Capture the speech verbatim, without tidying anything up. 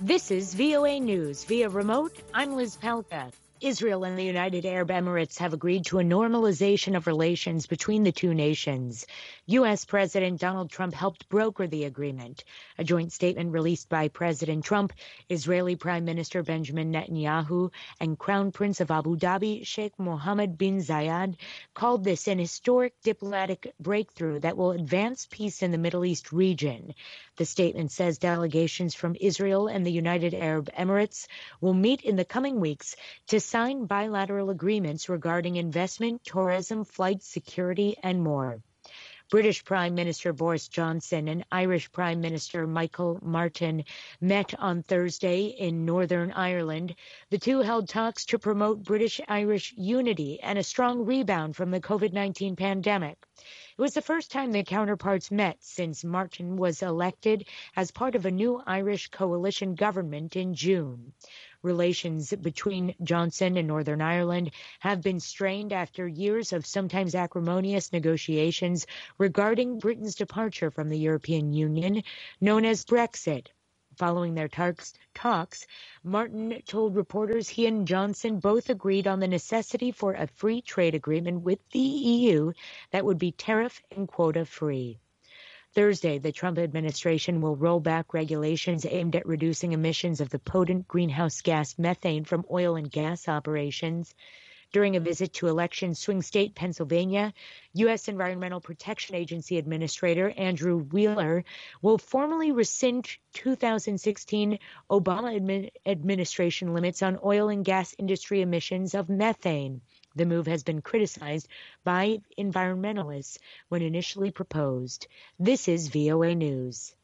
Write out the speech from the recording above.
This is V O A News. Via remote, I'm Liz Pelka. Israel and the United Arab Emirates have agreed to a normalization of relations between the two nations. U S. President Donald Trump helped broker the agreement. A joint statement released by President Trump, Israeli Prime Minister Benjamin Netanyahu, and Crown Prince of Abu Dhabi, Sheikh Mohammed bin Zayed, called this an historic diplomatic breakthrough that will advance peace in the Middle East region. The statement says delegations from Israel and the United Arab Emirates will meet in the coming weeks to sign bilateral agreements regarding investment, tourism, flight security, and more. British Prime Minister Boris Johnson and Irish Prime Minister Michael Martin met on Thursday in Northern Ireland. The two held talks to promote British-Irish unity and a strong rebound from the COVID nineteen pandemic. It was the first time their counterparts met since Martin was elected as part of a new Irish coalition government in June. Relations between Johnson and Northern Ireland have been strained after years of sometimes acrimonious negotiations regarding Britain's departure from the European Union, known as Brexit. Following their talks, talks, Martin told reporters he and Johnson both agreed on the necessity for a free trade agreement with the E U that would be tariff and quota free. Thursday, the Trump administration will roll back regulations aimed at reducing emissions of the potent greenhouse gas methane from oil and gas operations. During a visit to election swing state Pennsylvania, U S. Environmental Protection Agency Administrator Andrew Wheeler will formally rescind two thousand sixteen Obama admi- administration limits on oil and gas industry emissions of methane. The move has been criticized by environmentalists when initially proposed. This is V O A News.